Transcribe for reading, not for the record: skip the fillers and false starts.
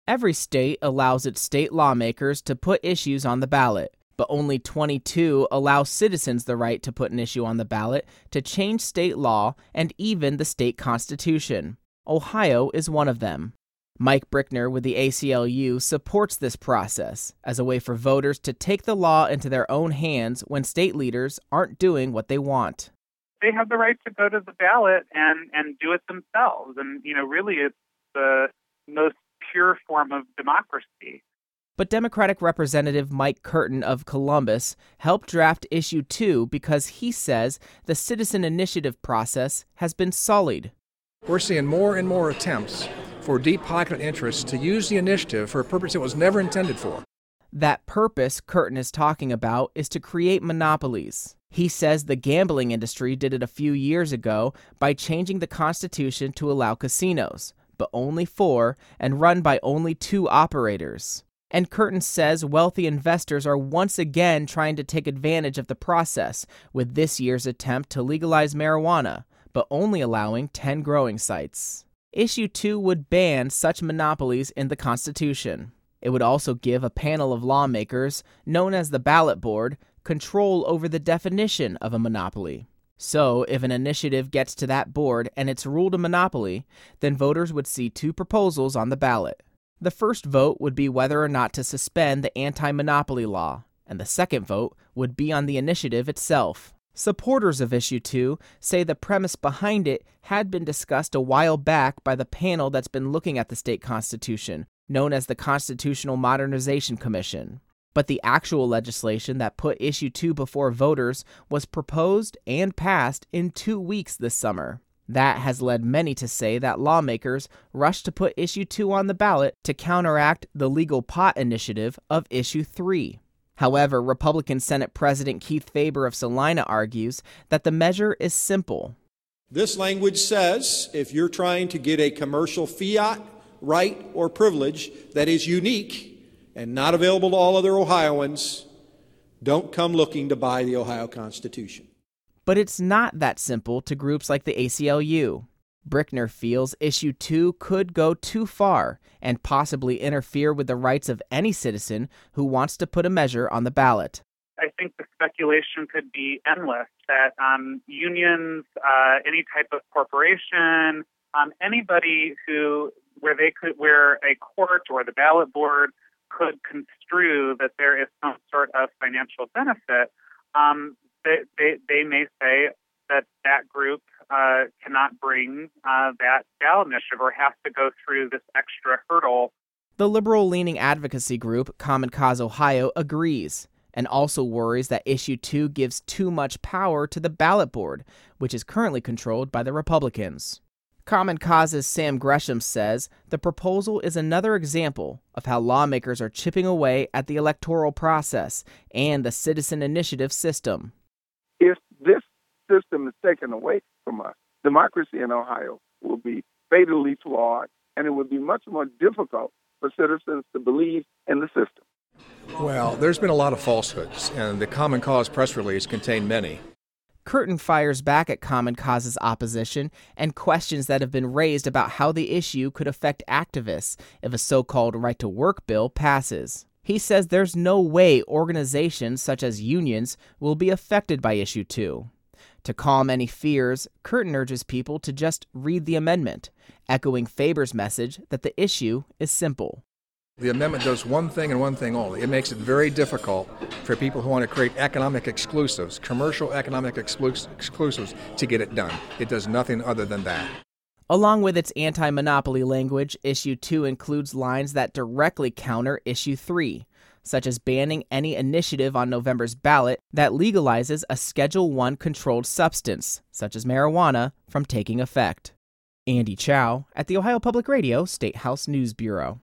Every state allows its state lawmakers to put issues on the ballot, but only 22 allow citizens the right to put an issue on the ballot to change state law and even the state constitution. Ohio is one of them. Mike Brickner with the ACLU supports this process as a way for voters to take the law into their own hands when state leaders aren't doing what they want. They have the right to go to the ballot and do it themselves. And, really it's the most pure form of democracy. But Democratic Representative Mike Curtin of Columbus helped draft Issue 2 because he says the citizen initiative process has been sullied. We're seeing more and more attempts for deep-pocketed interests to use the initiative for a purpose it was never intended for. That purpose Curtin is talking about is to create monopolies. He says the gambling industry did it a few years ago by changing the Constitution to allow casinos, but only 4 and run by only 2 operators. And Curtin says wealthy investors are once again trying to take advantage of the process with this year's attempt to legalize marijuana, but only allowing 10 growing sites. Issue 2 would ban such monopolies in the Constitution. It would also give a panel of lawmakers, known as the ballot board, control over the definition of a monopoly. So, if an initiative gets to that board and it's ruled a monopoly, then voters would see 2 proposals on the ballot. The first vote would be whether or not to suspend the anti-monopoly law, and the second vote would be on the initiative itself. Supporters of Issue 2 say the premise behind it had been discussed a while back by the panel that's been looking at the state constitution, known as the Constitutional Modernization Commission. But the actual legislation that put Issue 2 before voters was proposed and passed in 2 weeks this summer. That has led many to say that lawmakers rushed to put Issue 2 on the ballot to counteract the legal pot initiative of Issue 3. However, Republican Senate President Keith Faber of Salina argues that the measure is simple. This language says if you're trying to get a commercial fiat, right, or privilege that is unique and not available to all other Ohioans, don't come looking to buy the Ohio Constitution. But it's not that simple to groups like the ACLU. Brickner feels Issue 2 could go too far and possibly interfere with the rights of any citizen who wants to put a measure on the ballot. I think the speculation could be endless that unions, any type of corporation, anybody where a court or the ballot board could construe that there is some sort of financial benefit, they may say that group cannot bring that ballot initiative or has to go through this extra hurdle. The liberal-leaning advocacy group Common Cause Ohio agrees and also worries that Issue 2 gives too much power to the ballot board, which is currently controlled by the Republicans. Common Cause's Sam Gresham says the proposal is another example of how lawmakers are chipping away at the electoral process and the citizen initiative system. If this system is taken away from us, democracy in Ohio will be fatally flawed, and it would be much more difficult for citizens to believe in the system. Well, there's been a lot of falsehoods, and the Common Cause press release contained many. Curtin fires back at Common Cause's opposition and questions that have been raised about how the issue could affect activists if a so-called right-to-work bill passes. He says there's no way organizations such as unions will be affected by Issue 2. To calm any fears, Curtin urges people to just read the amendment, echoing Faber's message that the issue is simple. The amendment does one thing and one thing only. It makes it very difficult for people who want to create economic exclusives, commercial economic exclusives, to get it done. It does nothing other than that. Along with its anti-monopoly language, Issue 2 includes lines that directly counter Issue 3, such as banning any initiative on November's ballot that legalizes a Schedule I controlled substance, such as marijuana, from taking effect. Andy Chow at the Ohio Public Radio State House News Bureau.